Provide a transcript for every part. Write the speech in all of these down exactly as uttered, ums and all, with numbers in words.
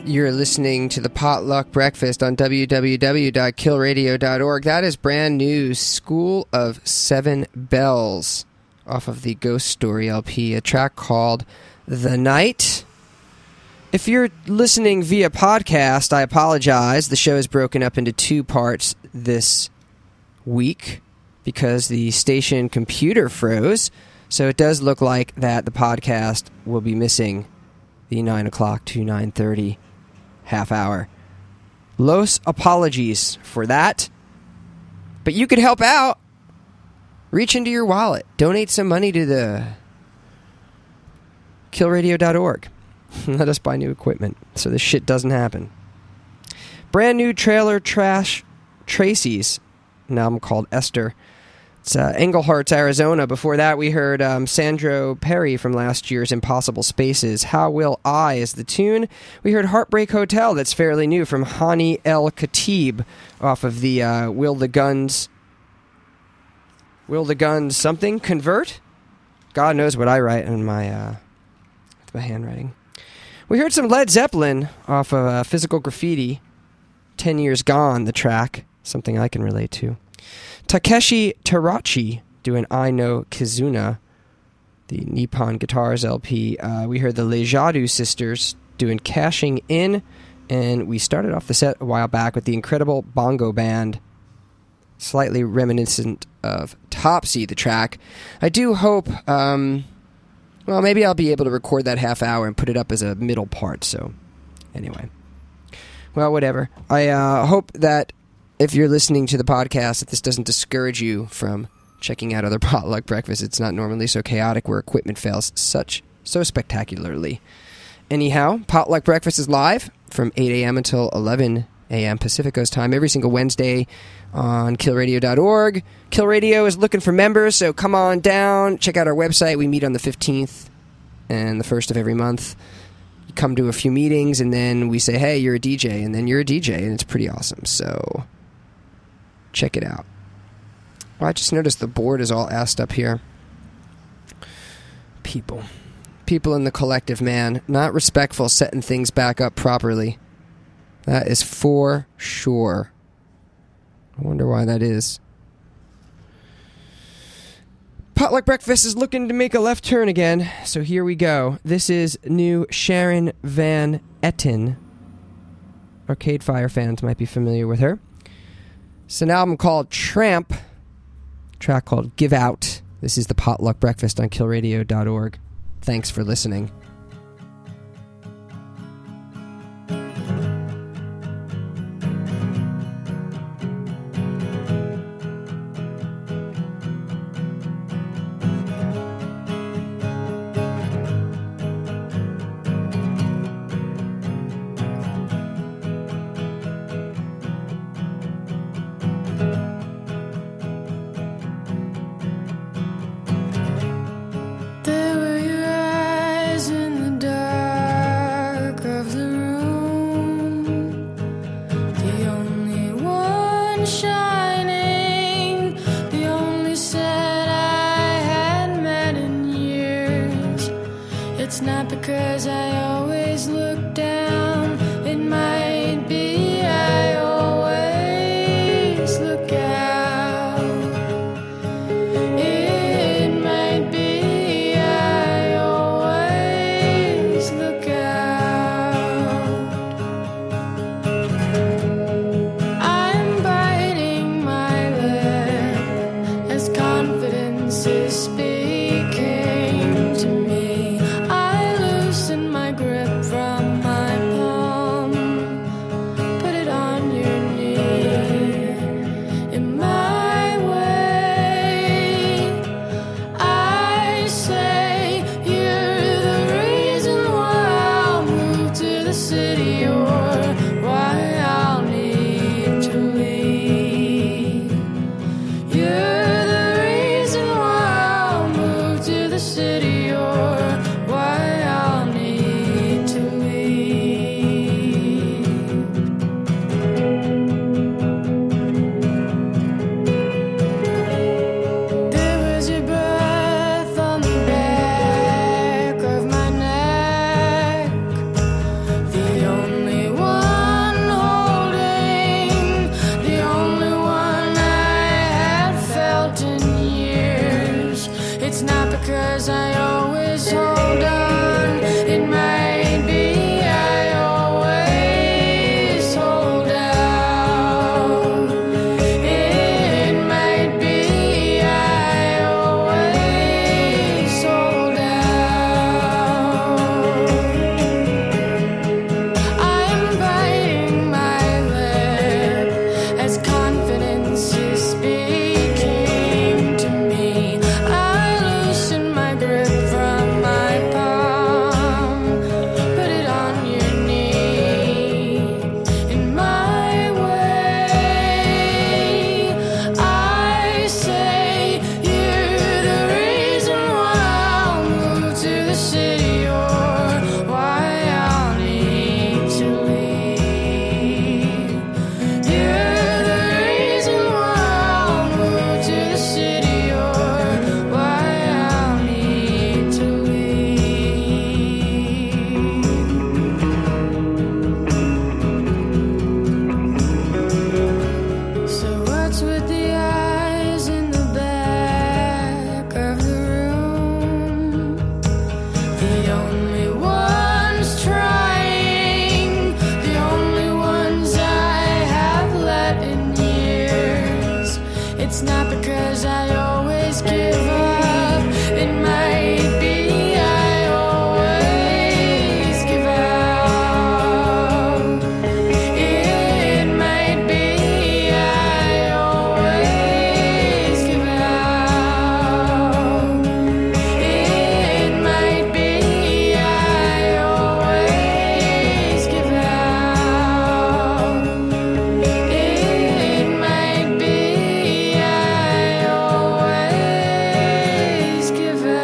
You're listening to the Potluck Breakfast on w w w dot kill radio dot org. That is brand new School of Seven Bells off of the Ghost Story L P, a track called The Night. If you're listening via podcast, I apologize. The show is broken up into two parts this week because the station computer froze. So it does look like that the podcast will be missing the nine o'clock to nine thirty half hour. Los apologies for that. But you could help out. Reach into your wallet. Donate some money to the kill radio dot org. Let us buy new equipment so this shit doesn't happen. Brand new trailer Trash Tracy's, an album called Esther. It's uh, Engleharts, Arizona. Before that, we heard um, Sandro Perry from last year's Impossible Spaces. How Will I is the tune. We heard Heartbreak Hotel, that's fairly new, from Hani El Khatib off of the uh, Will the Guns... Will the Guns something? Convert? God knows what I write in my, uh, my handwriting. We heard some Led Zeppelin off of uh, Physical Graffiti. Ten Years Gone, the track. Something I can relate to. Takeshi Tarachi doing I Know Kizuna, the Nippon Guitars L P. Uh, we heard the Lejadu Sisters doing Cashing In, and we started off the set a while back with the incredible bongo band, slightly reminiscent of Topsy, the track. I do hope, um, well, maybe I'll be able to record that half hour and put it up as a middle part, so anyway. Well, whatever. I uh, hope that if you're listening to the podcast, that this doesn't discourage you from checking out other Potluck Breakfasts. It's not normally so chaotic where equipment fails such so spectacularly. Anyhow, Potluck Breakfast is live from eight a.m. until eleven a.m. Pacific Coast time every single Wednesday on kill radio dot org. Kill Radio is looking for members, so come on down. Check out our website. We meet on the fifteenth and the first of every month. You come to a few meetings, and then we say, hey, you're a D J, and then you're a D J, and it's pretty awesome. So check it out. Well, I just noticed the board is all assed up here. People. People in the collective, man. Not respectful, setting things back up properly. That is for sure. I wonder why that is. Potluck Breakfast is looking to make a left turn again, so here we go. This is new Sharon Van Etten. Arcade Fire fans might be familiar with her. It's an album called Tramp, a track called Give Out. This is the Potluck Breakfast on kill radio dot org. Thanks for listening. Only It's not because I always hold on. It might be I always hold out. It might be I always hold out. I am biting my lip as confidence is speaking to me. I loosen my grip from my palm, put it on your knee. In my way, I say you're the reason why I'll move to the city or why I'll need to leave. You're the reason why I'll move to the city or why I'll need to leave. So what's with the eyes in the back of the room? The only ones trying, the only ones I have let in years. It's not because I always give up. It might be I always give out. It might be I always give out. It might be I always give out. It might be I always give out.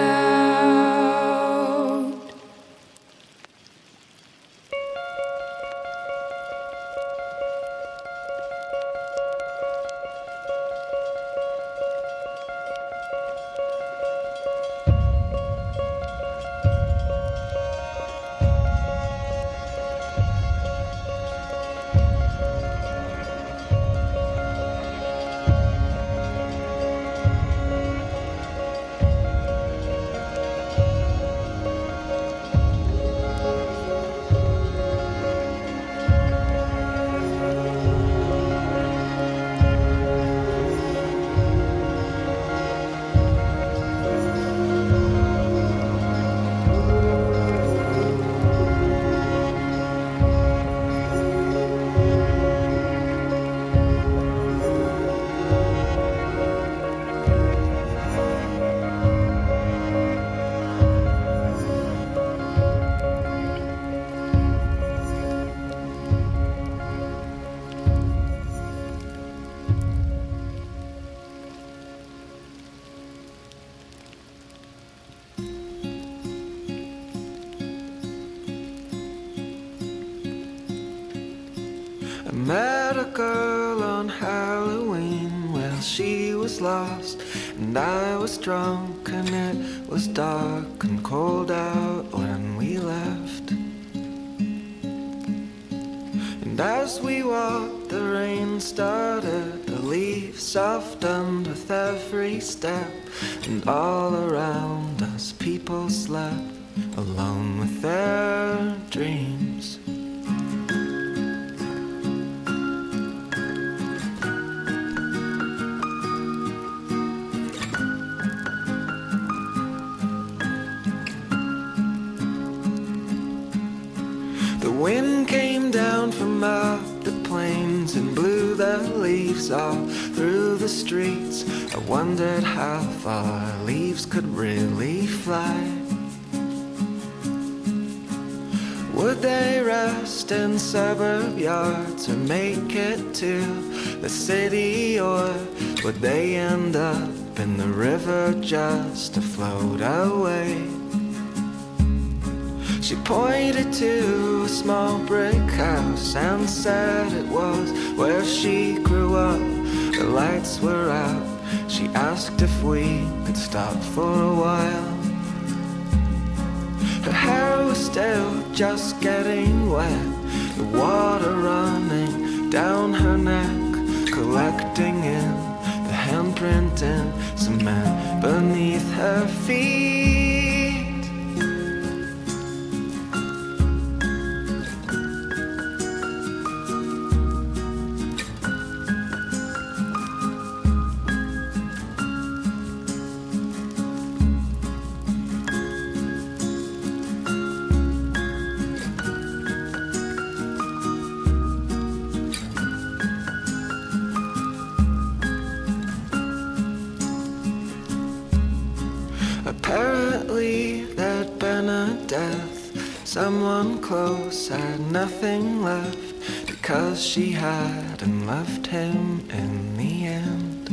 I met a girl on Halloween. Well, she was lost and I was drunk, and it was dark and cold out when we left. And as we walked, the rain started, the leaves softened with every step, and all around us people slept, alone with their dreams. The wind came down from up the plains and blew the leaves all through the streets. I wondered how far leaves could really fly. Would they rest in suburb yards or make it to the city, or would they end up in the river just to float away? She pointed to a small brick house and said it was where she grew up. The lights were out. She asked if we could stop for a while. Her hair was still just getting wet, the water running down her neck, collecting in the handprint in some cement beneath her feet. Apparently there'd been a death. Someone close had nothing left, because she hadn't left him in the end.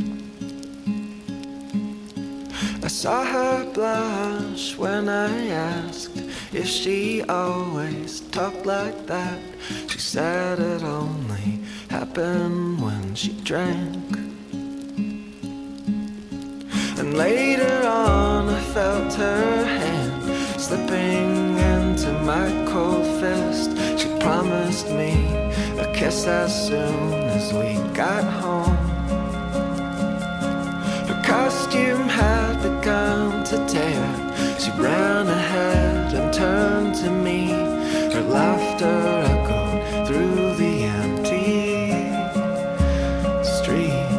I saw her blush when I asked if she always talked like that. She said it only happened when she drank. And later on I felt her hand slipping into my cold fist. She promised me a kiss as soon as we got home. Her costume had begun to tear. She ran ahead and turned to me. Her laughter echoed through the empty streets.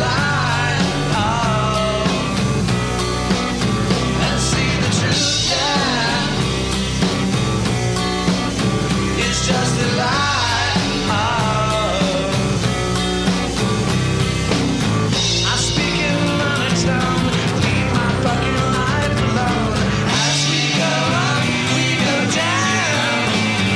lie. Oh. And see the truth, yeah. It's just a lie. Oh. I speak in monotone, leave my fucking life alone. As we go up, we go down.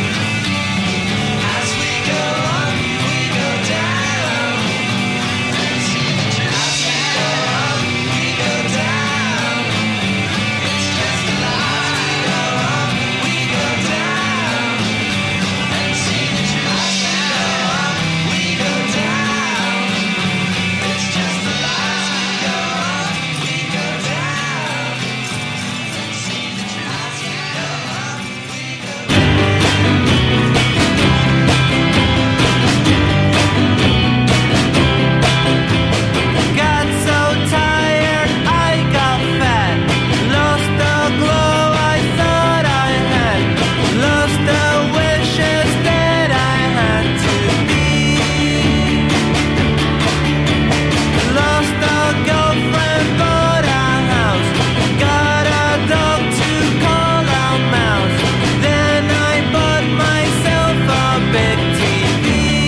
As we go up, we go down. And see the truth. As we go up, we go down. It's just a lie. As we go up, we go down. And see the truth. As we go up, we go down. It's just a lie. As we go up, we go down. And see the truth. As we go up, we go Got so tired, I got fat. Lost the glow I thought I had. Lost the wishes that I had to be. Lost a girlfriend, bought a house. Got a dog to call out Mouse. Then I bought myself a big T V.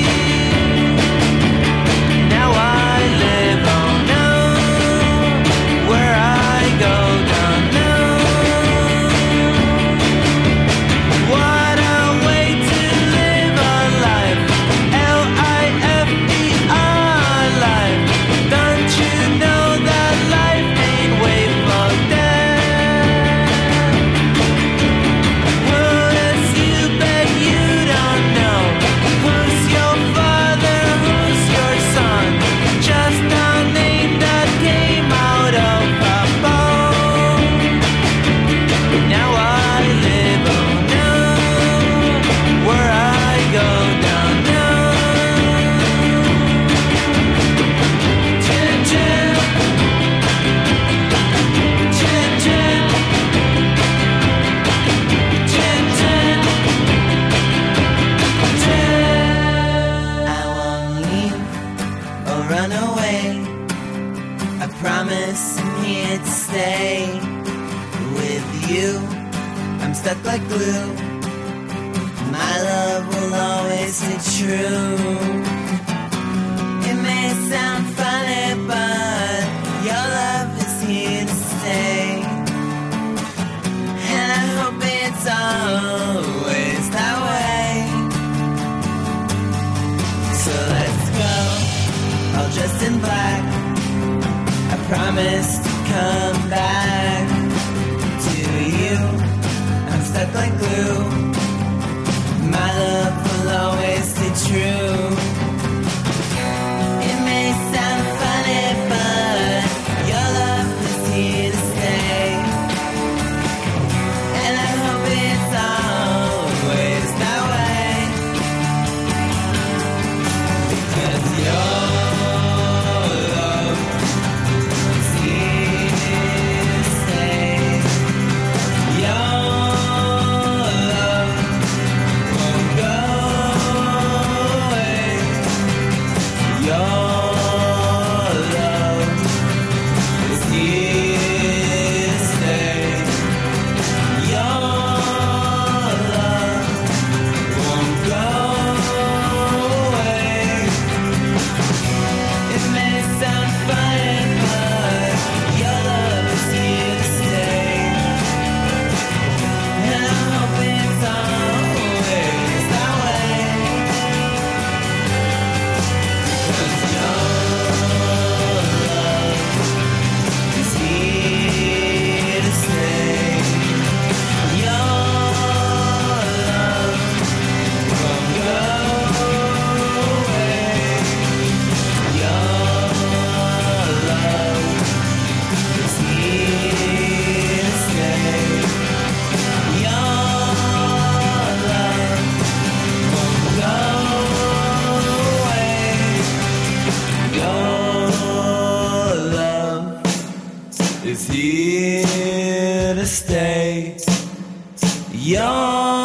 Now I live on now, where I go down now. What a way to live a life, L I F E R life. Don't you know that life ain't way for dead? Who does you bet you don't know? Who's your father, who's your son? Just a name that came out of a bone. Now I live on now, where I go down now. Chin chin, chin chin, chin chin, chin. I won't leave or run away. I promise I'm here to stay. With you, I'm stuck like glue. My love will always stay true. It may sound funny, but your love is here to stay. And I hope it's always that way. So let's go, all dressed in black. I promise to come back to you. I'm stuck like glue. My love will always stay true. It may sound funny, but your love is here to stay. And I hope it's always that way. Because your love is here to stay. Your love won't go away. Your love is here to stay. Your love won't go away. It may sound funny, but your love is here to stay. And I hope it's always that way. 'Cause your love is here to stay. Your love won't go away. Your love is here to stay. Your love won't go away. Your love is here to stay. Your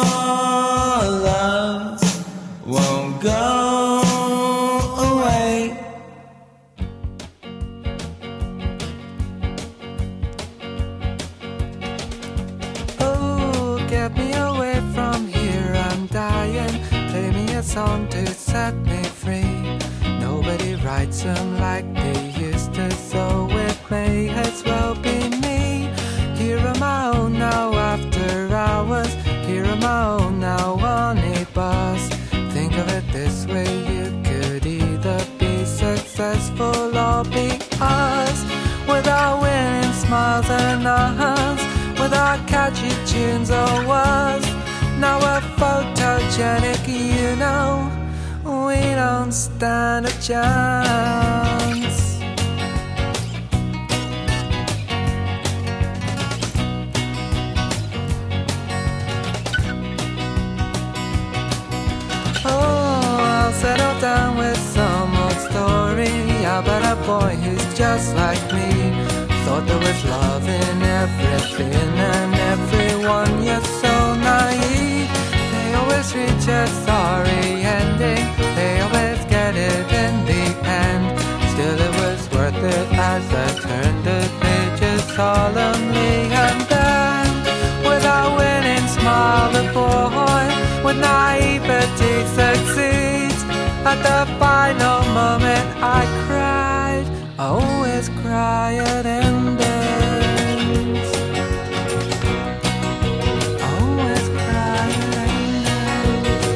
love won't go away. come to set me free. Nobody writes them like they used to, so it may as well be me. Here on my own now after hours, here on my own now on a bus. Think of it this way, you could either be successful or be us. Without winning smiles and hugs, without catchy tunes or words. Now we're photogenic, you know, we don't stand a chance. Settle down with some old story about a boy who's just like me. Thought there was love in everything and everyone, you're so naive. They always reach a sorry ending, they always get it in the end. Still it was worth it as I turned the pages solemnly. And then, without winning, smile the boy with naivety succeeds. At the final moment I cried, I always cry at endings. I always cry at endings.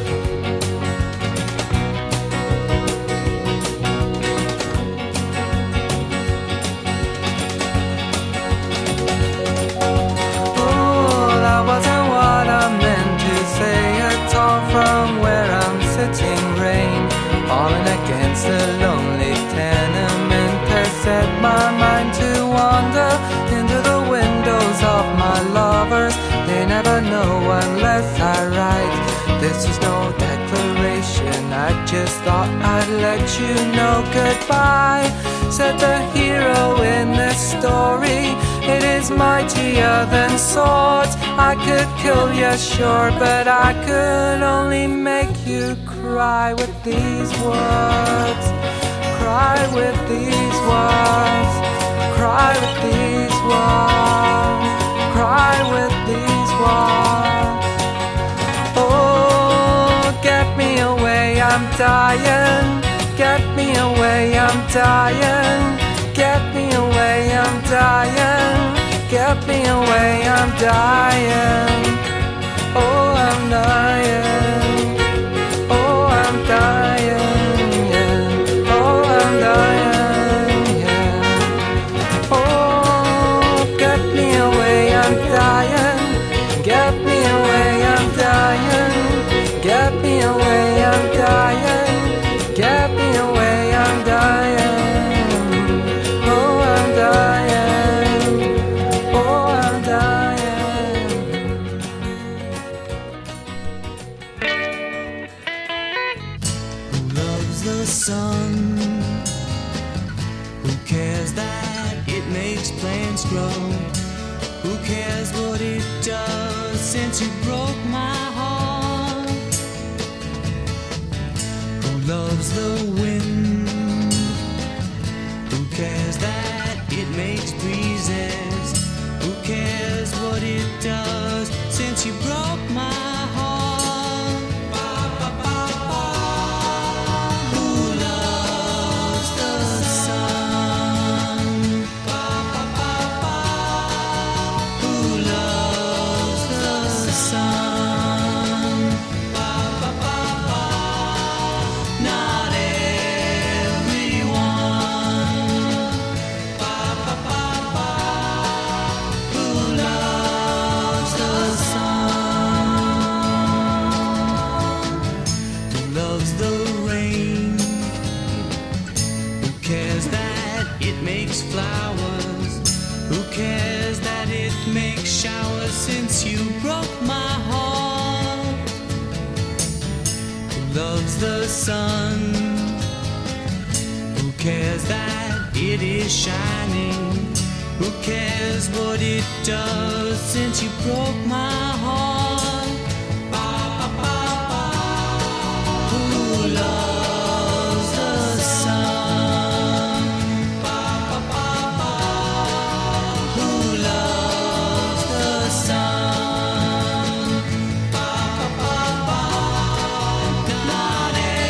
Oh, that wasn't what I meant to say at all. From where I'm sitting, rain falling against the lonely tenement has set my mind to wander into the windows of my lovers. They never know unless I write. This is no declaration, I just thought I'd let you know goodbye. Said the hero in this story, it is mightier than swords. I could kill you, sure, but I could only make you cry with these words. Cry with these words. Cry with these words. Cry with these words. Oh, get me away, I'm dying. Get me away, I'm dying. Get me away, I'm dying. Get me away, I'm dying. Oh, I'm dying. Oh, I'm dying, yeah. Oh, I'm dying, yeah. Oh, get me away, I'm dying. Get me away, I'm dying. Get me away, I'm dying. Get me away, I'm dying. Oh, I'm dying. Oh, I'm dying. Who loves the sun? Who cares that it makes plants grow? Who cares what it does since you broke my heart? Who loves the wind? Who cares that it makes breezes? Who cares what it does since you broke my heart? Who loves the sun? Who loves the sun? Not everyone. Who loves the sun? Who loves the rain? Who cares that it makes flowers? Who cares that it makes showers since you broke my heart? Who loves the sun? Who cares that it is shining? Who cares what it does since you broke my heart? Who loves the sun? Who loves the sun? Not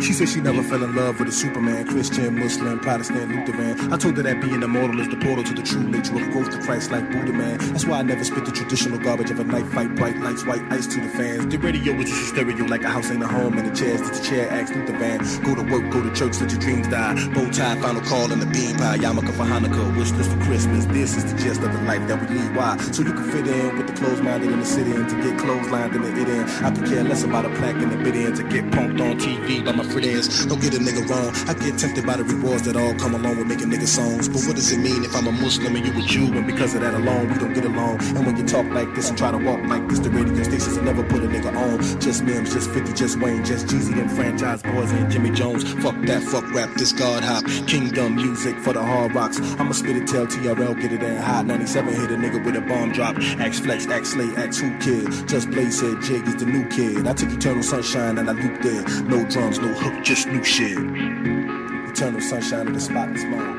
She said she never fell in love with a Superman, Christian, Muslim, Protestant, Lutheran. I told her that being immortal is the portal to the true nature of growth to Christ like Buddha, man. That's why I never spit the traditional garbage of a night fight, bright lights, white ice to the fans. The radio was just a stereo like a house ain't a home, and the chairs that the chair acts Luther van. Go to work, go to church, let your dreams die. Bow tie, final call, and the bean pie. Yarmulke for Hanukkah, wish list for Christmas. This is the gist of the life that we lead. Why? So you can fit in with the closed-minded in the city and to get clotheslined in the it in. I could care less about a plaque in the bid in to get punked on T V by my friends. Don't get a nigga wrong. I get tempted by the rewards that all come along with making nigga songs. But what does it mean if I'm a Muslim and you a Jew? And because of that alone, we don't get along. And when you talk like this and try to walk like this, the radio stations will never put a nigga on. Just Mims, just fifty, just Wayne, just Jeezy, them franchise boys and Jimmy Jones. Fuck that, fuck rap, this God hop. Kingdom music for the hard rocks. I'ma spit it, tell T R L, get it in hot. ninety-seven hit a nigga with a bomb drop. Axe Flex, Axe Slay, Axe Who Kid. Just Blaze said Jig is the new kid. I took Eternal Sunshine and I looped there. No drums, no hook, just new shit. Eternal Sunshine of the spotless mind.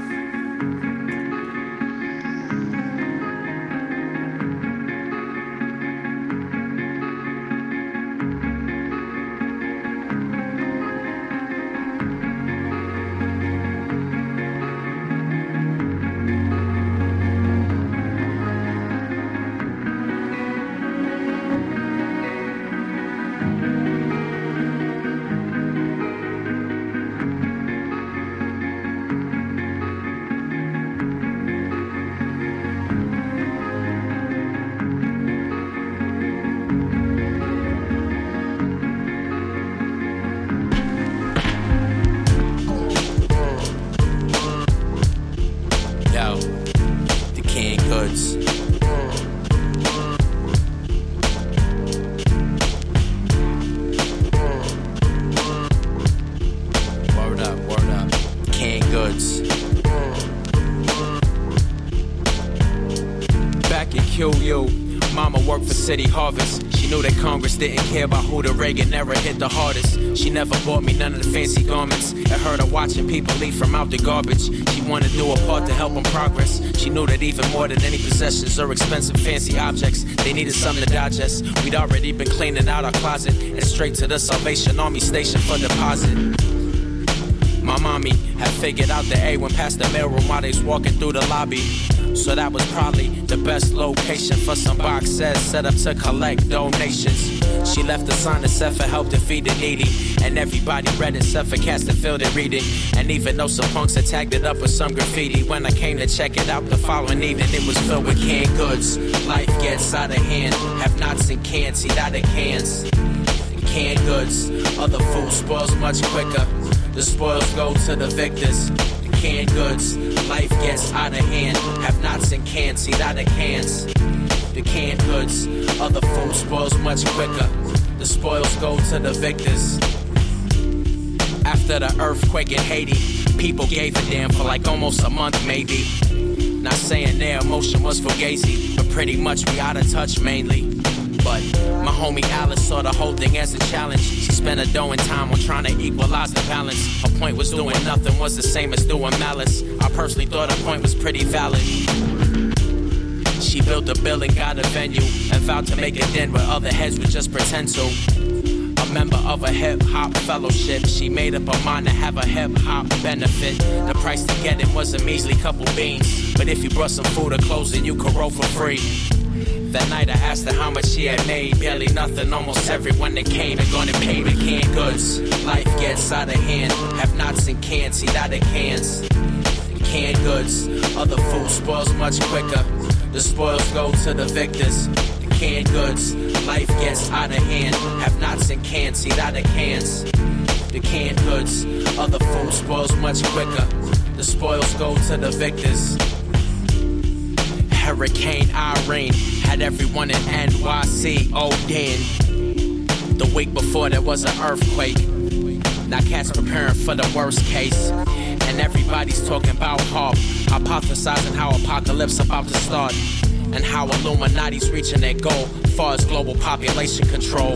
City Harvest. She knew that Congress didn't care about who the Reagan era hit the hardest. She never bought me none of the fancy garments. It hurt her watching people eat from out the garbage. She wanted to do her part to help them progress. She knew that even more than any possessions or expensive fancy objects, they needed something to digest. We'd already been cleaning out our closet and straight to the Salvation Army station for deposit. My mommy had figured out the A when past the mailroom while they was walking through the lobby. So that was probably the best location for some boxes set up to collect donations. She left a sign that said for help to feed the needy, and everybody read it except for cats that filled it reading. And even though some punks had tagged it up with some graffiti, when I came to check it out the following evening, it was filled with canned goods. Life gets out of hand, have nots and cans, see that in cans. Canned goods, other food spoils much quicker. The spoils go to the victors. Canned goods, life gets out of hand, have nots and cans, see that in cans. The canned goods, other food spoils much quicker. The spoils go to the victors. After the earthquake in Haiti, people gave a damn for like almost a month maybe. Not saying their emotion was fugazi, but pretty much we out of touch mainly. But my homie Alice saw the whole thing as a challenge. She spent her dough and time on trying to equalize the balance. Her point was doing nothing was the same as doing malice. I personally thought her point was pretty valid. She built a building, got a venue, and vowed to make it then where other heads would just pretend to. A member of a hip-hop fellowship, she made up her mind to have a hip-hop benefit. The price to get it was a measly couple beans, but if you brought some food or clothes, then you could roll for free. That night I asked her how much she had made. Barely nothing, almost everyone that came and gone and paid with canned goods. Life gets out of hand, have nots and cans, see that in cans. Canned goods, other food spoils much quicker. The spoils go to the victors. Canned goods, life gets out of hand, have nots and cans, see that in cans. The canned goods, other food spoils much quicker. The spoils go to the victors. Hurricane Irene had everyone in N Y C Odin. The week before there was an earthquake. Now cats preparing for the worst case. And everybody's talking about HAARP, hypothesizing how apocalypse about to start. And how Illuminati's reaching their goal far as global population control.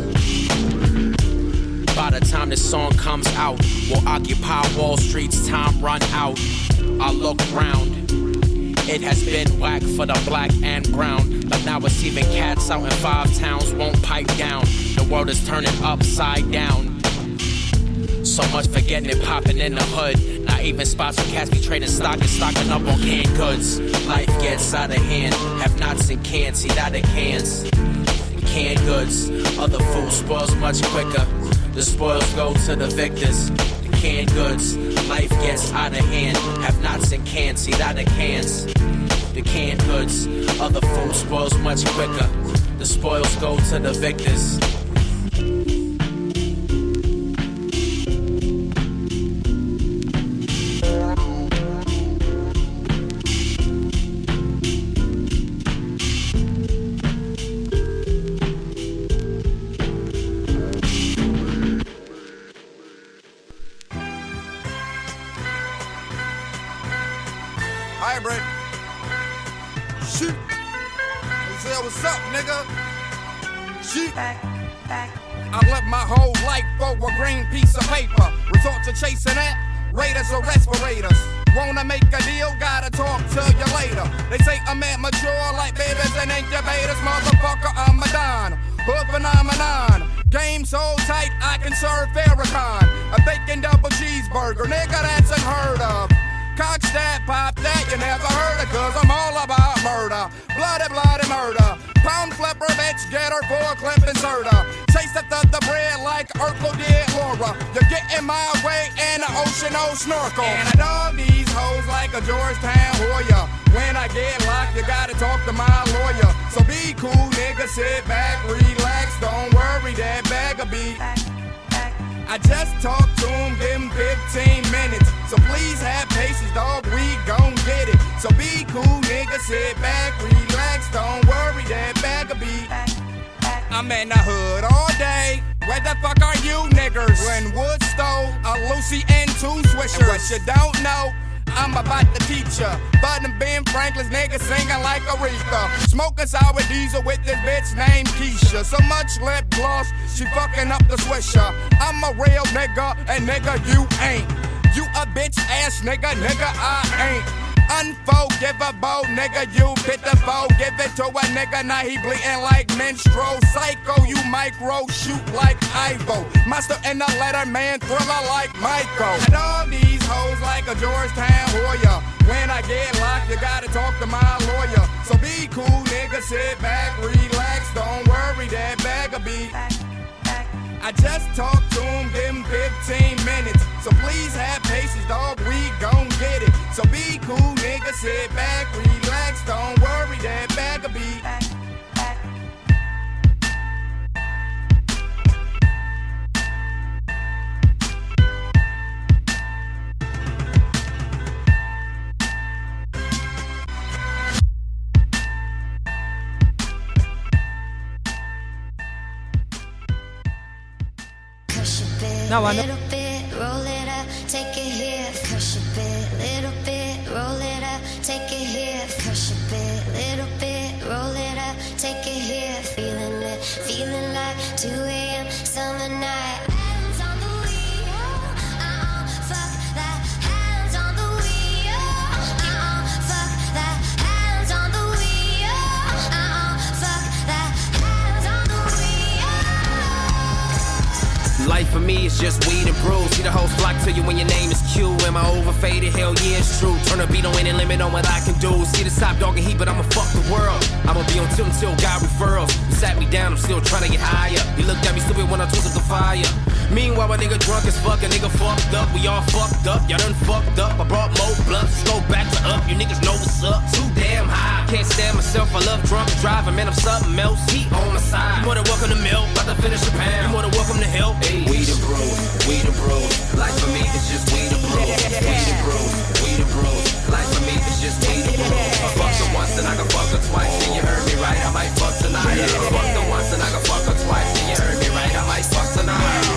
By the time this song comes out, we'll occupy Wall Street's time run out. I look round. It has been whack for the black and brown, but now it's even cats out in five towns won't pipe down. The world is turning upside down. So much for getting it poppin' in the hood. Not even spots where cats be trading stock and stocking up on canned goods. Life gets out of hand. Have nots and cans, see that in cans. Canned goods, other food spoils much quicker. The spoils go to the victors. Canned goods, life gets out of hand. Have nots and cans, see that in cans. The canned goods, other food spoils much quicker. The spoils go to the victors. Hybrid. Shoot. They say, what's up, nigga? Shoot. Back, back. I left my whole life for a green piece of paper. Resort to chasing that, raiders or respirators. Wanna make a deal, gotta talk to you later. They say I'm at mature like babies and incubators. Motherfucker, I'm a don. Hood phenomenon. Game so tight, I can serve Farrakhan. A bacon double cheeseburger, nigga, that's unheard of. Cock that, pop that, you never heard of, cause I'm all about murder. Bloody, bloody murder. Pound flipper, bitch, get her for a clip inserter. Chase after the bread like Urkel did Laura. You get in my way in the ocean, no snorkel. And I dog these hoes like a Georgetown warrior. When I get locked, you gotta talk to my lawyer. So be cool, nigga, sit back, relax. Don't worry, that bag'll be. I just talked to him, give him fifteen minutes. So please have patience, dog, we gon' get it. So be cool, nigga, sit back, relax. Don't worry, that bag'll be. I'm in the hood all day. Where the fuck are you niggers? When Wood stole a Lucy and two Swishers. And what you don't know, I'm about to teach ya. Bud and Ben Franklin's nigga singing like Aretha. Smoking sour diesel with this bitch named Keisha. So much lip gloss, she fucking up the swisher. I'm a real nigga, and nigga, you ain't. You a bitch ass nigga, nigga, I ain't. Unforgivable, nigga, you bit the foe. Give it to a nigga, now he bleeding like menstrual. Psycho, you micro, shoot like Ivo. Monster in the letter, man, thriller like Michael. And all these hoes like a Georgetown warrior. When I get locked, you gotta talk to my lawyer. So be cool, nigga, sit back, relax. Don't worry, that bag'll be. I just talked to him, give him fifteen minutes. So please have patience, dog, we gon' get it. So be cool, nigga, sit back, relax. Don't worry, that bag'll be. No, I know. Little bit, roll it up, take it here. Crush a bit, little bit, roll it up, take it here. Crush a bit, little bit, roll it up, take it here. Feeling it, feeling like two a.m. summer night. Hands on the wheel, uh-uh, fuck that. Hands on the wheel, uh-uh, fuck that. Hands on the wheel, uh-uh, fuck that. Hands on the wheel. Life for me is just weed and brews. See the whole flock to you when your name is Q. Am I overfaded? Hell yeah, it's true. Turn the beat on any limit on what I can do. See the top dog and heat, but I'ma fuck the world. I'ma be on tilt until God referrals. You sat me down, I'm still trying to get higher. You looked at me stupid when I took up the fire. Meanwhile, a nigga drunk as fuck, a nigga fucked up. We all fucked up, y'all done fucked up. I brought more blunts, let's go back to up. You niggas know what's up. Too damn high, can't stand myself. I love drunk driving, man, I'm something else. Heat on my side. You more than welcome to milk, about to finish a pound. You more than welcome to help. Hey. We the bros, we the bros. Life for me is just we the bros. We the bros, we the bros. Life for me is just we the bros. I fucked her once and I can fuck her twice. And you heard me right, I might fuck tonight. I fucked her once and I can fuck her twice. And you heard me right, I might fuck tonight.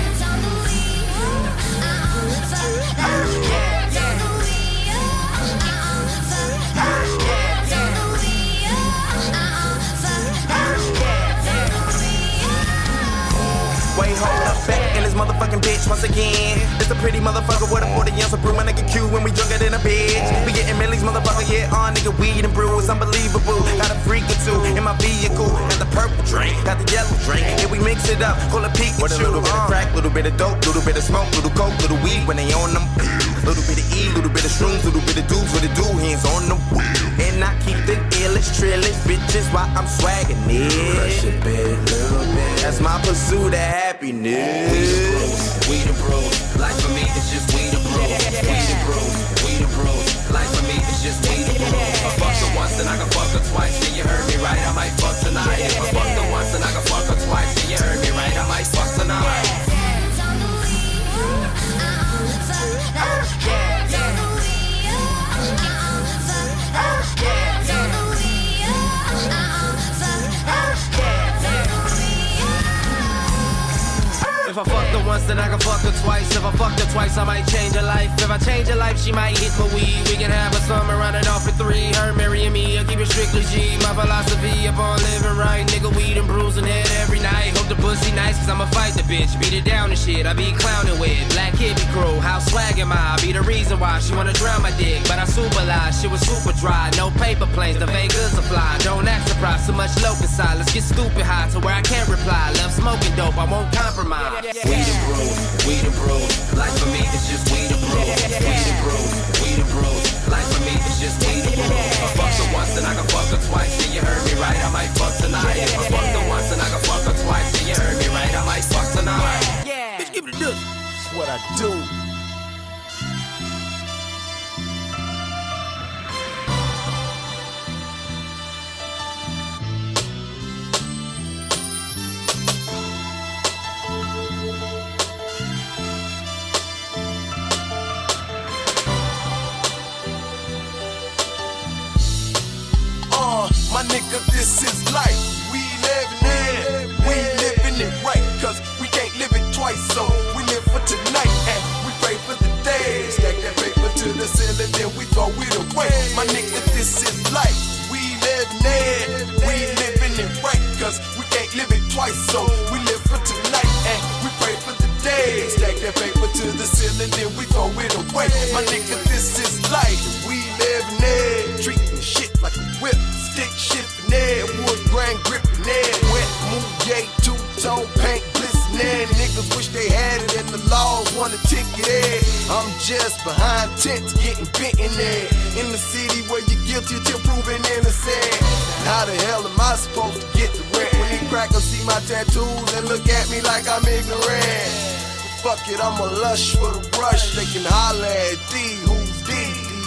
Wait, hold up, back in this motherfucking bitch once again. It's a pretty motherfucker with a forty ounce of brew, my nigga Q when we drunker than a bitch. We getting millies, motherfucker, yeah, on nigga weed and brew, it's unbelievable. Got a freak or two in my vehicle, got the purple drink, got the yellow drink, and we mix it up, call it Pikachu. With a little bit of crack, little bit bit of dope, little bit of smoke, little coke, little weed when they on them. Little bit of E, little bit of shrooms, little bit of dudes with the do hands on them. And I keep the illest, trillest bitches while I'm swagging it. Crush a bit, little bit. That's my pursuit of happiness. We the bros, we the bros. Life for me is just we the bros. We the bros, we the bros. Life for me is just we the bros. I fuck her once and I can fuck her twice. Yeah, you heard me right, I might fuck tonight. If I fuck her once and I can fuck her twice. Yeah, you heard me right, I might fuck tonight. If I fuck her once, then I can fuck her twice. If I fuck her twice, I might change her life. If I change her life, she might hit my weed. We can have a summer running off for three. Her marrying me, I keep it strictly G. My philosophy upon living right. Nigga, weed and bruising head every night. Hope the pussy nice, cause I'ma fight the bitch. Beat it down and shit, I be clowning with. Black hippie crew, how swag am I? Be the reason why she wanna drown my dick. But I super lie, shit was super dry. No paper planes, the Vegas are fly. Don't act surprised, so much low inside. Let's get stupid high to where I can't reply. Love smoking dope, I won't compromise. We the bros, we the bros. Life for me is just we the bros. We the bros, we the bros. Life for me is just we the bros. I fuck her once and I can fuck her twice. Yeah, you heard me right, I might fuck tonight. If I fuck her once and I can fuck her twice. Yeah, you heard me right, I might fuck tonight. Yeah, bitch, give me the deuce. That's what I do. My nigga, this is life. We living it, we living it right. Cause we can't live it twice, so we live for tonight. And we pray for the day. Stack that paper to the ceiling, then we throw it away. My nigga, this is life. We living it, we living it right. Cause we can't live it twice, so we live for tonight. And we pray for the day. Stack that paper to the ceiling, then we throw it away. My nigga, this is life. We living it, treating shit like a whip. Stick shifting it, wood grain gripping it. Wet mouille, two-tone paint glistening. Niggas wish they had it and the laws want a ticket in. I'm just behind tents getting bent in there. In the city where you're guilty till proven innocent. How the hell am I supposed to get the rent when these crackers see my tattoos and look at me like I'm ignorant? Fuck it, I'm a lush for the rush. They can holler at D, who's D?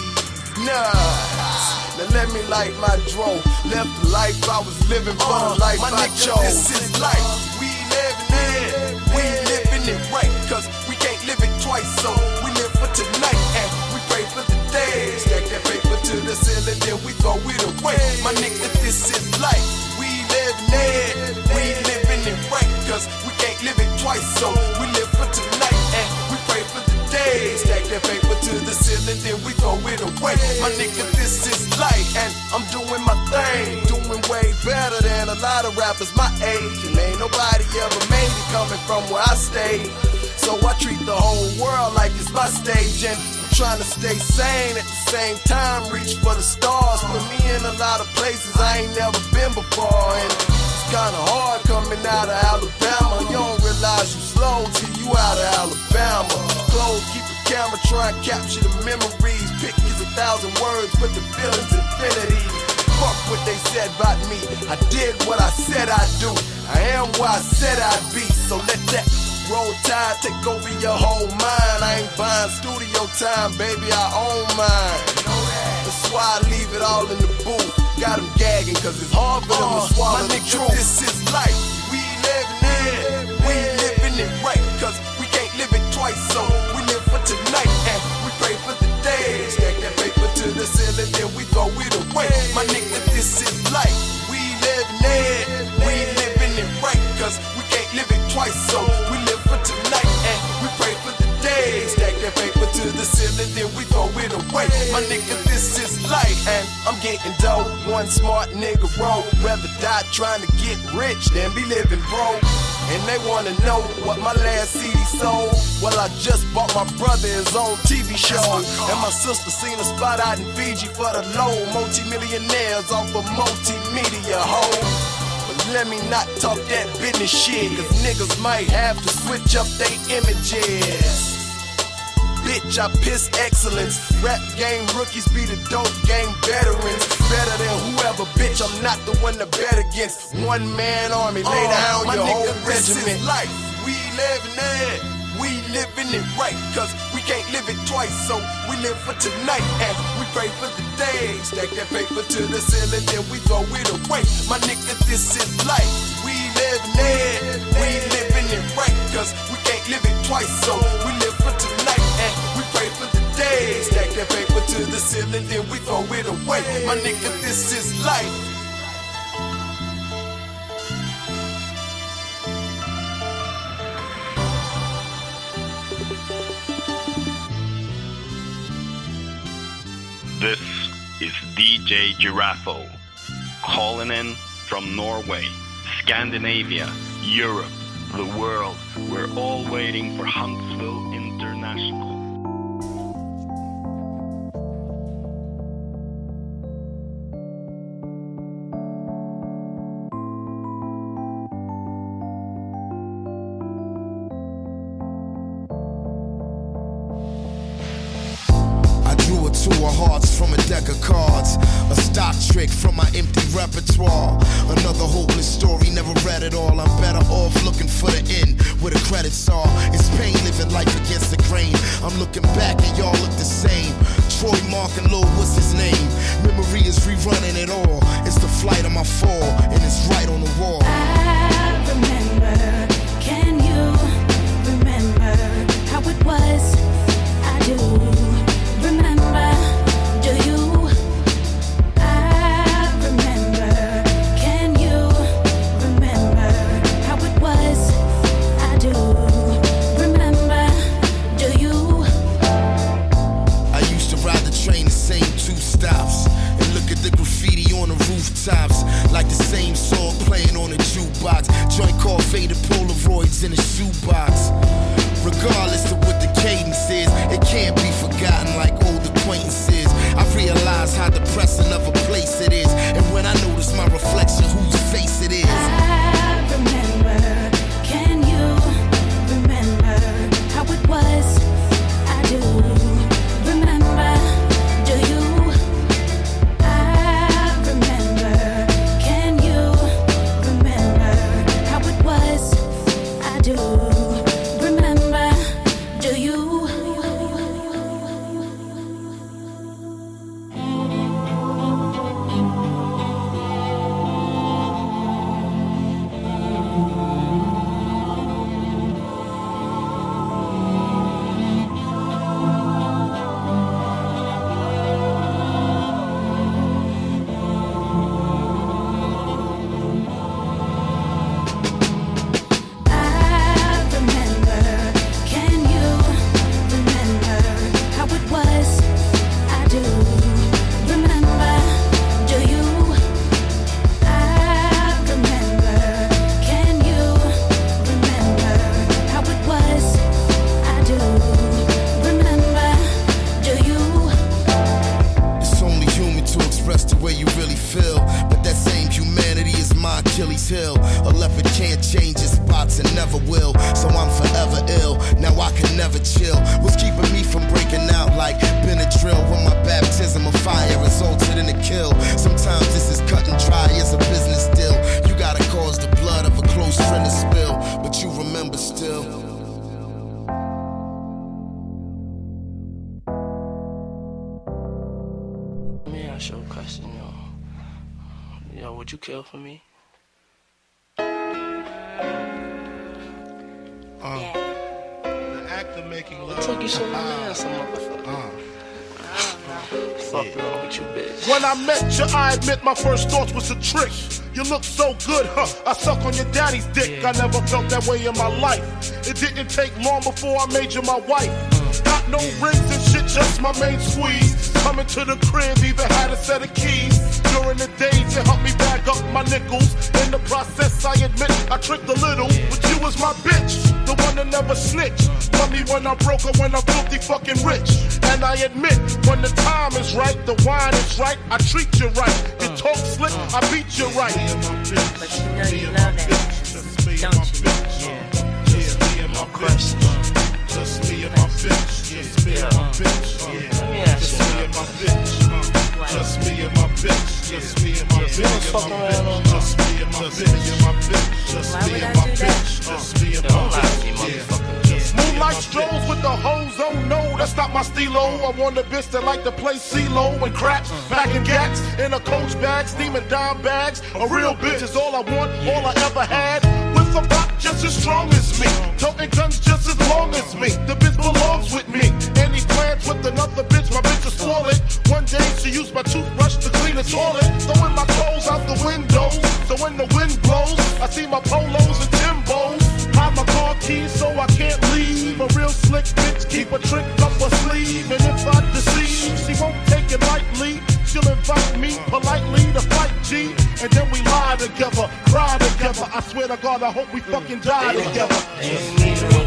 Nah. Now let me light my dro. Left the life I was living for the life my I nigga, chose. This is life. We living it, we living it right. Cause we can't live it twice, so we live for tonight. And we pray for the day. Stack that paper to the ceiling, then we throw it away. My nigga, this is life. We living it, we living it right. Cause we can't live it twice, so we live for tonight. And we pray for the day. Stack that paper to the ceiling, then we throw it away. My nigga, this is life, and I'm doing my thing, doing way better than a lot of rappers my age. And ain't nobody ever made it coming from where I stay. So I treat the whole world like it's my stage, and I'm trying to stay sane at the same time. Reach for the stars, put me in a lot of places I ain't never been before. And it's kinda hard coming out of Alabama. You don't realize you slow till you out of Alabama. Close, keep a camera, try and capture the memories. Pictures a thousand words, but the feeling's infinity. Fuck what they said about me. I did what I said I'd do. I am where I said I'd be. So let that roll tide take over your whole mind. I ain't buying studio time, baby, I own mine. That's why I leave it all in the booth. Got them gagging, cause it's hard for them to swallow the truth. This is life. We living it, we living it right. Cause we can't live it twice, so we live for tonight. And we pray for the day. Stack that paper to the ceiling, then we throw it away. My nigga, this is life. We living it, we living it right. Cause we can't live it twice, so we live for tonight. And we pray for the day. Stack that paper to the ceiling, then we throw it away. My nigga, this is life, and I'm getting dope. One smart nigga roll. Rather die trying to get rich than be living broke. And they wanna know what my last C D sold. Well, I just bought my brother his own T V show. And my sister seen a spot out in Fiji for the low. Multi-millionaires off of multimedia, ho. But let me not talk that business shit, cause niggas might have to switch up they images. Bitch, I piss excellence. Rap game rookies be the dope game veterans. Better than whoever, bitch, I'm not the one to bet against. One man army, lay down uh, your whole regiment. Life, we living it, we living it right, cause we can't live it twice, so we live for tonight, and we pray for the day. Stack that paper to the ceiling, then we throw it away. My nigga, this is life, we living it, we living it right, cause we can't live it twice, so we live for tonight, and we pray for the day. Stack that paper to the ceiling, then we throw it away. My nigga, this is life. This is D J Giraffe, calling in from Norway, Scandinavia, Europe, the world. We're all waiting for Huntsville International. Two of hearts from a deck of cards, a stock trick from my empty repertoire. Another hopeless story, never read it all. I'm better off looking for the end, where the credits are. It's pain living life against the grain. I'm looking back and y'all look the same. Troy, Mark, and Lil, what's his name? Memory is rerunning it all. It's the flight of my fall, and it's right on the wall. I remember, can you remember how it was? I do remember, do you? I remember, can you remember how it was? I do remember, do you? I used to ride the train the same two stops and look at the graffiti on the rooftops, like the same song playing on a jukebox. Joint called Faded Polaroids in a shoebox. Regardless of what the cadence is, it can't be forgotten like old acquaintances. I realize how depressing of a place it is, and when I notice my reflection, whose face it is. I remember, can you remember how it was? I do remember, do you? I remember, can you remember how it was? I do remember, do you? Would you kill for me? Uh, yeah. The act of making love. It took you so long, some motherfucker. Uh. Fuck yeah. wrong with you, bitch. When I met you, I admit my first thoughts was a trick. You look so good, huh? I suck on your daddy's dick. Yeah. I never felt that way in my life. It didn't take long before I made you my wife. Uh. Got no rings and shit, just my main squeeze. Coming to the crib, even had a set of keys. During the days, it helped me bag up my nickels. In the process, I admit I tricked a little. But you was my bitch, the one that never snitched. Love me when I'm broke or when I'm filthy fucking rich. And I admit, when the time is right, the wine is right, I treat you right. You talk slick, I beat you right. But you know you love that, don't you? Yeah. Just me and my bitch. Just me and my bitch. Just me and my bitch. Just me and my bitch. Just me and my bitch. Just me and my bitch. Just me and my bitch. Just me and my bitch. Just me and my bitch. Moonlight strolls with the hoes, oh no, that's not my stilo. I want a bitch that like to play CeeLo and craps, packing gats in a coach bag, steaming dime bags. A real bitch is all I want, all I ever had. With a rock just as strong as me, toting guns just as long as me. The bitch belongs with me. Any plans with another bitch, my bitch is swollen. One day she used my toothbrush to clean the toilet, throwing my clothes out the window. So when the wind blows, I see my polos and Timbos. Hide my car keys so I can't leave. A real slick bitch keep a trick up her sleeve. And if I deceive, she won't take it lightly. She'll invite me politely to fight G. And then we lie together, cry together. I swear to God, I hope we fucking die together. If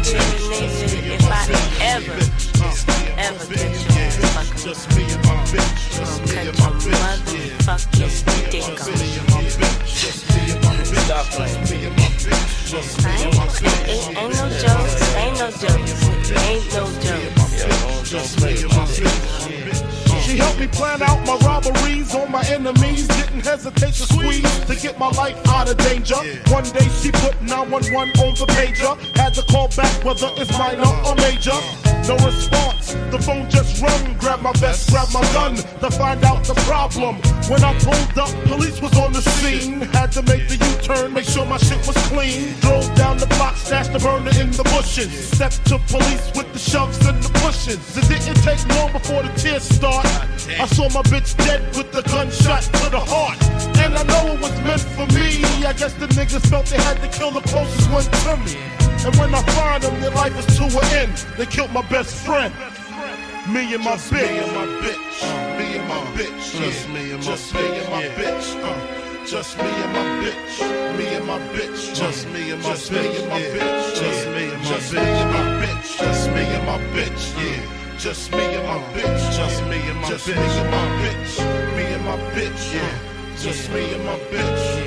I ever, ever get your fucking, just me and my bitch. Just me and my bitch. Motherfucking dick on. Just me and my bitch. Just me and my bitch. Just me and my bitch. Just me and my bitch. Ain't, ain't no jokes, ain't no jokes, ain't no jokes. Just me and my bitch. She helped me plan out my robberies on my enemies. Didn't hesitate to squeeze to get my life out of danger. One day she put nine one one on the pager. Had to call back whether it's minor or major. No response, the phone just rung. Grab my vest, grab my gun to find out the problem. When I pulled up, police was on the scene. Had to make the U-turn, make sure my shit was clean. Drove down the block, stashed the burner in the bushes. Stepped to police with the shoves and the pushes. It didn't take long before the tears start. I saw my bitch dead with the gunshot to the heart. And I know it was meant for me. I guess the niggas felt they had to kill the closest one to me. And when I find them, their life is to an end. They killed my best friend. Me and my bitch. Me and my bitch. Me and my bitch. Just me and my Just me and my bitch. Uh, just me and my bitch. Me and my bitch. Just me and my Just me and my bitch. Just me and my Just me and my bitch. Just me and my bitch. Yeah. Just me and my bitch. Just me and my Just me and my bitch. Me and my bitch. Yeah. Just me and my bitch.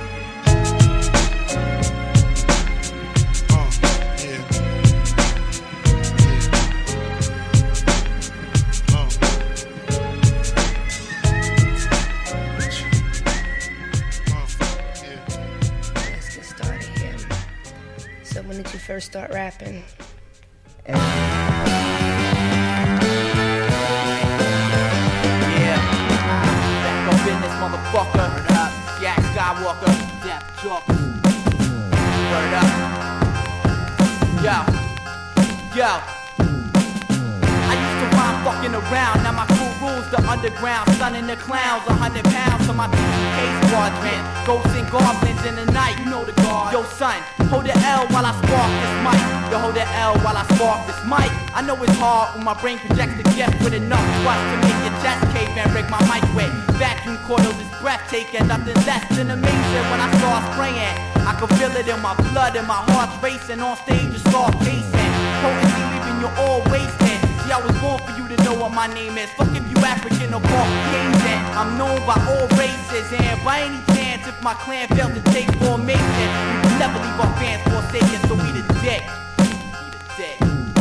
When did you first start rapping? Yeah. Back up in this motherfucker. Word up. Jack Skywalker. Death Chalk. Word up. Yo. Yo. I used to rhyme fucking around. Now my crew rules the underground. Stunning the clowns. A hundred pounds to my T C K squadron. Ghosts and goblins in the night. You know the guard. Yo, son. Hold the L while I spark this mic. Yo, hold the L while I spark this mic. I know it's hard when my brain projects the gift with enough thrust to make your chest cave and rig my mic with. Vacuum coils is breathtaking, nothing less than amazing. When I start spraying, I can feel it in my blood and my heart's racing. On stage, you start pacing. Potency leaving you all wasted. See, I was born for you to know what my name is. Fuck if you African or Caucasian. I'm known by all races, and by any chance, if my clan fails to take formation, we will never leave our fans forsaken. So we the dick, we the dick.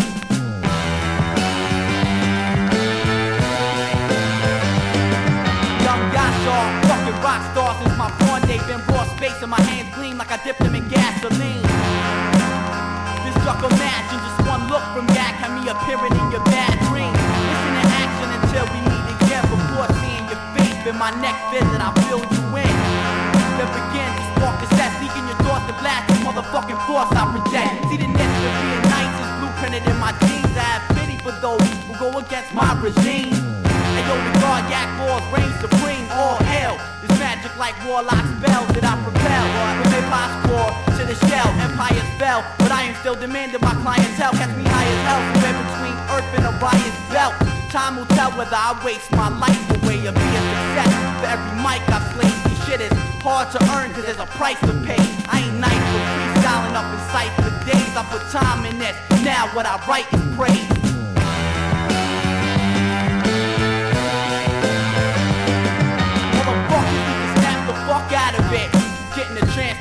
Young Yashar, fucking rock star since my born day. Been raw space and my hands gleam like I dipped them in gasoline. This struggle match and just one look from Yak had me appearing in your bad dreams. Listen to action until we meet again. Before seeing your face in my next visit, I fill you in. Then begin to spark the set, leaking your thoughts to blast this motherfucking force I project. See the next to being nice is blueprinted in my genes. I have pity for those who go against my regime. And yo, the God Yak Laws reign supreme, all hell. This magic like warlock spells that I propel. From hip-hop's core to the shell, empires fell. But I am still demanding my clientele. Catch me high as hell, somewhere between Earth and Orion's belt. Time will tell whether I waste my life away or be a success. For every mic I slay, this shit is hard to earn cause there's a price to pay. I ain't nice for freestyling up in sight for days. I put time in this, now what I write is praise. Motherfuckers,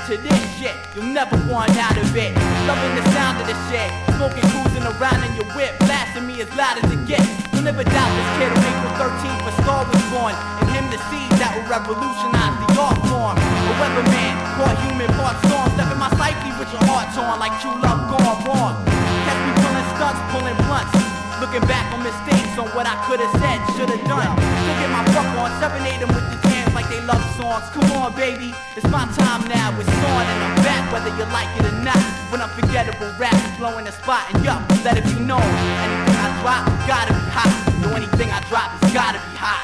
to this shit, you'll never want out of it. Loving the sound of this shit, smoking, cruising around in your whip, blasting me as loud as it gets. You'll never doubt this kid on April thirteenth, a star was born, and him the seed that will revolutionize the art form. A weatherman, part human, part storm, step in my psyche with your heart torn like true love gone wrong. Catch me pulling stunts, pulling blunts, looking back on mistakes on what I could have said, should have done. Still get my fuck on, serenade them with the jams like they love songs. Come on, baby, it's my time now. It's on and I'm back, whether you like it or not. When unforgettable rap is blowing the spot, and yup, let it be known. Anything I drop, gotta be hot. Yo, anything I drop, it's gotta be hot.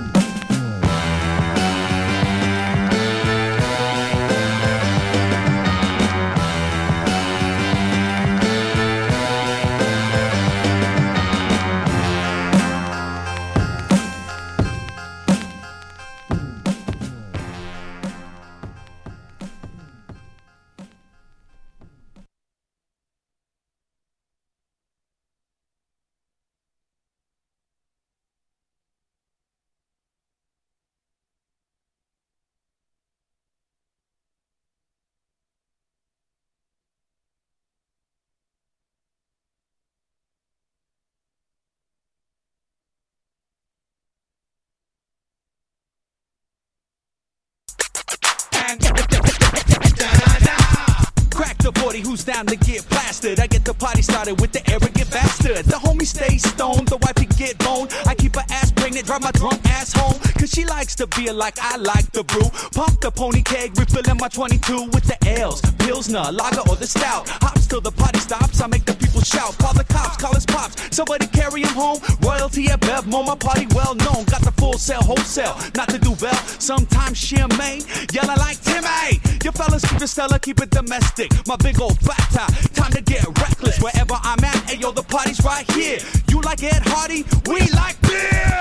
Crack the forty, who's down to get plastered? I get the party started with the arrogant bastard. The homie stays stoned, the wifey get boned. I keep her ass pregnant, drive my drunk ass home. Cause she likes the beer like I like the brew. Pump the pony keg, refilling my twenty-two with the ales, Pilsner, lager or the stout. Hops till the party stops, I make the people shout. Call the cops, call his pops, somebody carry him home. Royalty at Bevmo, my party well known. Got the full sale, wholesale, not to do well. Sometimes champagne, yelling like Timmy. You fellas keep it stellar, keep it domestic. My big old fat top, time to get reckless. Wherever I'm at, ayo, the party's right here. You like Ed Hardy, we like beer.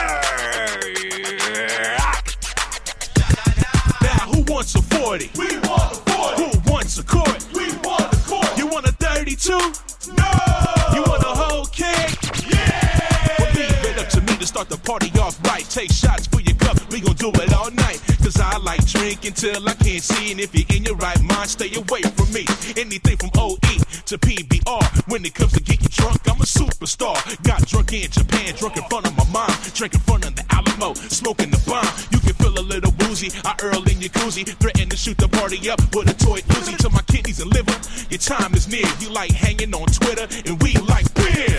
Now who wants a forty? We want a forty. Who wants a quart? We want a quart. You want a thirty-two? No. You want a whole keg? Yeah. Well, leave it up to me to start the party off right. Take shots for your cup, we gon' do it all night. Cause I like drinking till I can't see. And if you're in your right mind, stay away from me. Anything from O E to P B R. When it comes to getting drunk, I'm a superstar. Got drunk in Japan, drunk in front of my mom. Drink in front of the Alamo, smoking the bomb. You can feel a little woozy. I Earl in your koozie. Threaten to shoot the party up with a toy Uzi to my kidneys and liver. Your time is near. You like hanging on Twitter, and we like beer.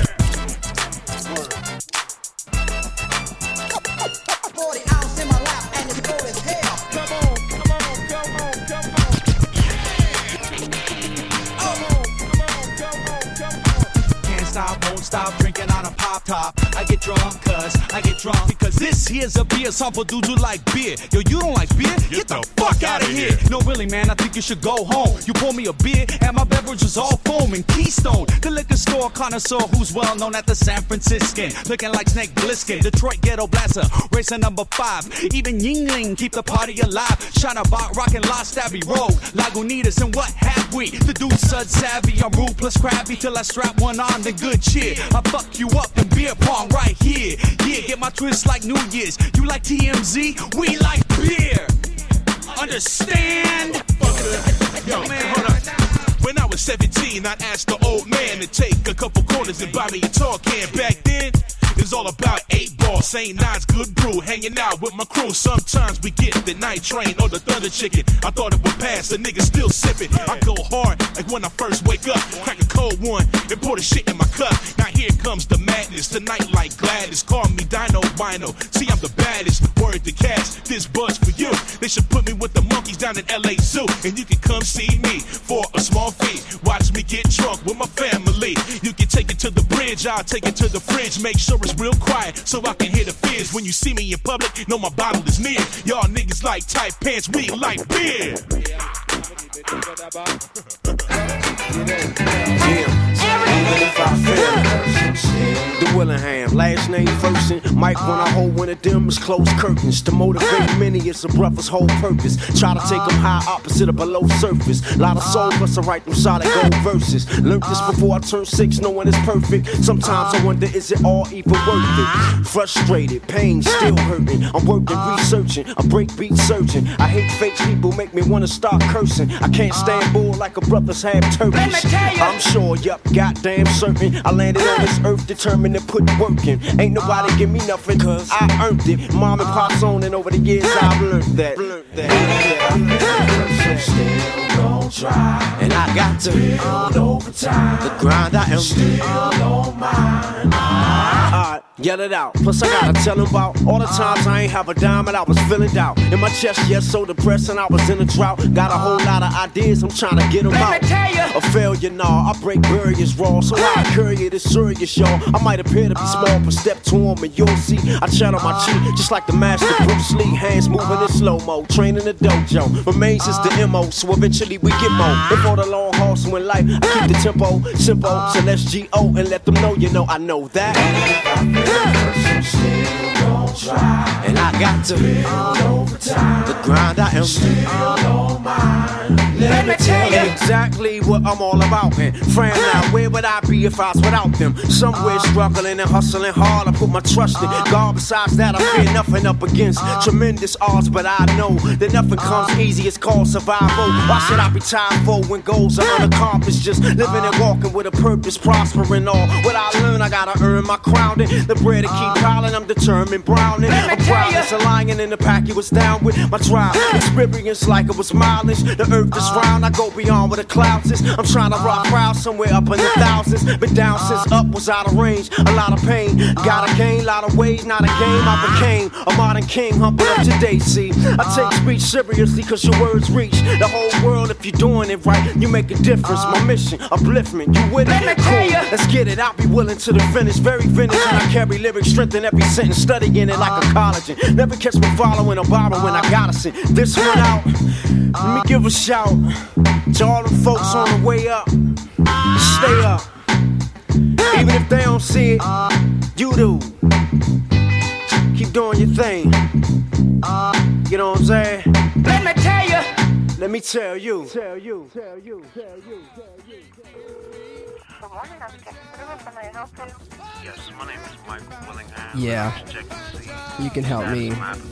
forty ounce in my lap, and it's cold as hell. Come on, come on, come on, come on. Come on, come on, come on, come on. Can't stop, won't stop drinking on a pop top. I get drunk, cuz I get drunk because this here's a beer song for dudes who like beer. Yo, you don't like beer? Get, get the, the fuck out of here. here. No, really, man, I think you should go home. You pour me a beer, and my beverage is all foam and Keystone. The liquor store connoisseur who's well known at the San Franciscan. Looking like Snake Plissken, Detroit Ghetto Blaster, racer number five. Even Yingling keep the party alive. Shine about rockin' Lost Abbey Road, Lagunitas, and what have we? The dude's sud savvy, I'm ruthless crabby till I strap one on, then good cheer. I fuck you up in beer pong right here. Yeah, get my twist like New Year's. You like T M Z? We like beer. Understand? Yo, man, hold up. When I was seventeen, I asked the old man to take a couple corners and buy me a tall can. Back then, it was all about eight ball, Saint Nine's good brew, hanging out with my crew. Sometimes we get the night train or the thunder chicken. I thought it would pass, the nigga still sipping. I go hard like when I first wake up, crack a cold one and pour the shit in my cup. Now here comes the madness, tonight like Gladys. Call me Dino Bino, see I'm the baddest. Word to cash, this buzz for you. They should put me with the monkeys down at L A Zoo, and you can come see me for a small fee. Watch me get drunk with my family. You can take it to the bridge, I'll take it to the fridge. Make sure it's real quiet so I can hear the fizz. When you see me in public, know my bottle is near. Y'all niggas like tight pants, we like beer. Every even if I fail. The Willingham, last name Ferguson. Mike when I hold one of them is closed curtains. To motivate many is a brother's whole purpose. Try to take them high opposite or below surface. Lot of soul plus I write them solid gold verses. Learned this before I turned six, no one is perfect. Sometimes I wonder is it all even worth it? Frustrated, pain still hurting. I'm working, researching, I break beat searching. I hate fake people, make me wanna start cursing. I can't stand bull like a brother's half Turkish. I'm sure, yup, goddamn certain. I landed on this earth determined to put work in. Ain't nobody give me nothing, cause I earned it. Mom and pop's on, and over the years I've learned that. Still gon' try, and I got to build overtime. The grind I am still on mine. Alright, yell it out. Plus I gotta tell them about all the times I ain't have a dime and I was feeling doubt. In my chest, yes, so depressed and I was in a drought. Got a whole lot of ideas, I'm trying to get them out. A failure, nah, I break barriers raw. So I encourage you to serious, y'all. I might appear to be small, but step to them and you'll see. I channel my chi, just like the master Bruce Lee. Hands moving in slow-mo, training the dojo. Remains is the M O, so eventually we get more. If for the long haul, so in life, I keep the tempo simple. So let's G O and let them know, you know, I know that. Still gon' try, and I got to build overtime. The grind I am still on mine. Let me tell you exactly what I'm all about. And fram now, where would I be if I was without them? Somewhere struggling and hustling hard, I put my trust in God. Besides that, I fear nothing up against tremendous odds, but I know that nothing comes easy. It's called survival. Why should I be tired for when goals are unaccomplished? Just living and walking with a purpose, prospering all. What I learn, I gotta earn my crowning. The bread to keep piling, I'm determined browning. I'm proud as a lion in the pack he was down with my tribe. Experience like it was mileage. The earth is round, I go beyond where the clouds is. I'm trying to rock proud somewhere up in the thousands. Been down since up was out of range. A lot of pain, got a gain, lot of ways, not a game. I became a modern king, humble up to date, see. I take speech seriously cause your words reach the whole world. If you're doing it right, you make a difference. My mission, upliftment, you with it? Cool, let's get it, I'll be willing to the finish. Very vintage and I carry lyrics, strength in every sentence. Studying it like a collagen. Never catch me following or borrowing, I gotta send this one out. Let me give a shout to all the folks on the way up. Stay up. Even if they don't see it, you do. Keep doing your thing. You know what I'm saying? Let me tell you. Let me tell you. Tell you. Tell you. Tell you. Tell you. Yes, my name is Mike Willingham. Yeah. You can help me.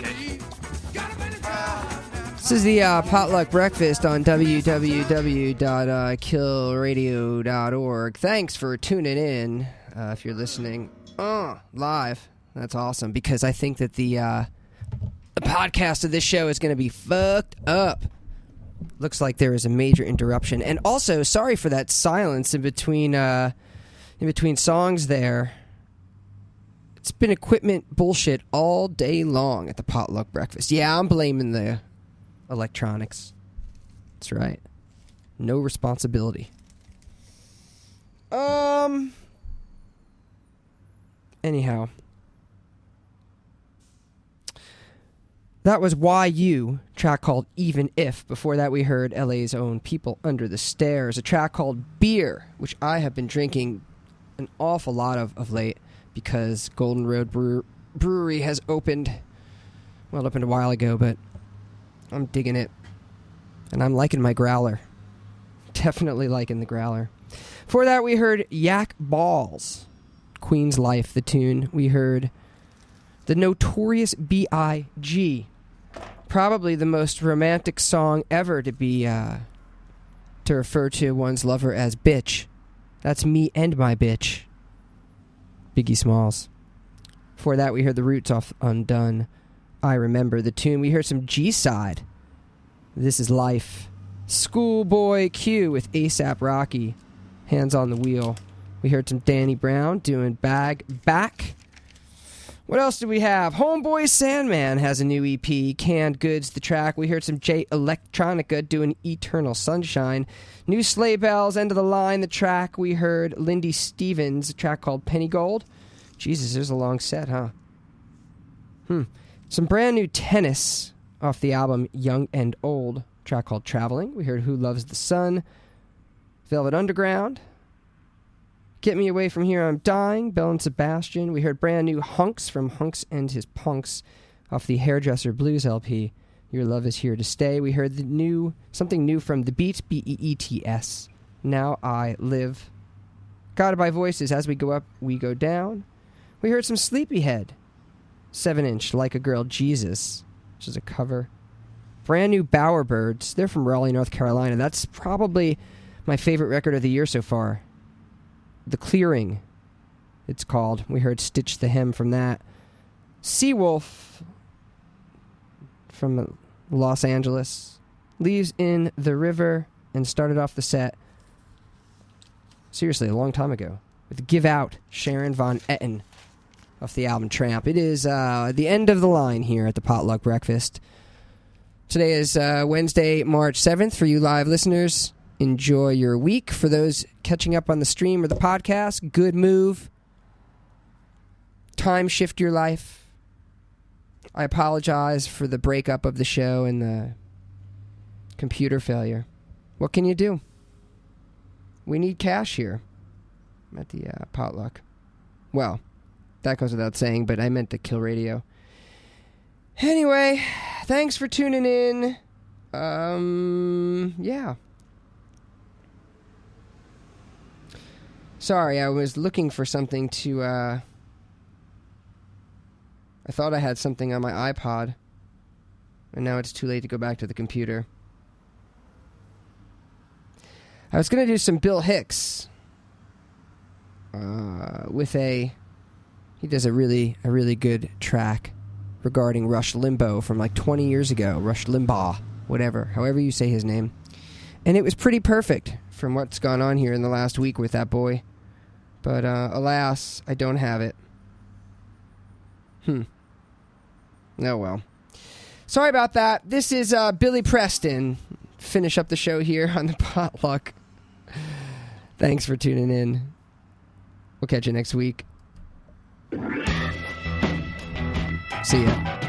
This is the uh, Potluck Breakfast on w w w dot kill radio dot org. Thanks for tuning in. Uh, if you're listening uh, live, that's awesome because I think that the uh, the podcast of this show is going to be fucked up. Looks like there is a major interruption, and also sorry for that silence in between uh, in between songs there. It's been equipment bullshit all day long at the Potluck Breakfast. Yeah, I'm blaming the electronics. That's right. No responsibility. Um. Anyhow. That was Y U, track called Even If. Before that we heard L A's own People Under the Stairs, a track called Beer, which I have been drinking an awful lot of of late because Golden Road Brew- Brewery has opened. Well, it opened a while ago, but I'm digging it. And I'm liking my growler. Definitely liking the growler. Before that we heard Yak Balls, Queen's Life, the tune. We heard the Notorious B I G Probably the most romantic song ever to be, uh, to refer to one's lover as bitch. That's me and my bitch. Biggie Smalls. Before that, we heard the Roots off Undone. I Remember the tune. We heard some G-Side. This Is Life. Schoolboy Q with ASAP Rocky. Hands on the Wheel. We heard some Danny Brown doing Bag Back. What else do we have? Homeboy Sandman has a new E P, Canned Goods, the track. We heard some J Electronica doing Eternal Sunshine. New Sleigh Bells, End of the Line, the track. We heard Lindy Stevens, a track called Penny Gold. Jesus, there's a long set, huh? Hmm. Some brand new Tennis off the album Young and Old, a track called Traveling. We heard Who Loves the Sun, Velvet Underground, Get Me Away From Here, I'm Dying, Bell and Sebastian. We heard brand new Hunks from Hunks and His Punks off the Hairdresser Blues L P. Your Love Is Here to Stay. We heard the new something new from The Beats, B E E T S. Now I Live. Guided by Voices, As We Go Up, We Go Down. We heard some Sleepyhead. seven inch, Like a Girl Jesus, which is a cover. Brand new Bowerbirds. They're from Raleigh, North Carolina. That's probably my favorite record of the year so far. The Clearing, it's called. We heard Stitch the Hem from that. Seawolf from Los Angeles. Leaves in the River, and started off the set, seriously, a long time ago, with Give Out, Sharon Von Etten, off the album Tramp. It is uh, the end of the line here at the Potluck Breakfast. Today is uh, Wednesday, March seventh. For you live listeners, enjoy your week. For those catching up on the stream or the podcast, good move. Time shift your life. I apologize for the breakup of the show and the computer failure. What can you do? We need cash here at the uh, Potluck. Well, that goes without saying, but I meant the Kill Radio. Anyway, thanks for tuning in. Um, yeah. Sorry, I was looking for something to, uh... I thought I had something on my iPod, and now it's too late to go back to the computer. I was going to do some Bill Hicks uh, with a... He does a really, a really good track regarding Rush Limbaugh from like twenty years ago. Rush Limbaugh, whatever, however you say his name. And it was pretty perfect from what's gone on here in the last week with that boy. But uh, alas, I don't have it. Hmm. Oh well. Sorry about that. This is uh, Billy Preston. Finish up the show here on the Potluck. Thanks for tuning in. We'll catch you next week. See ya.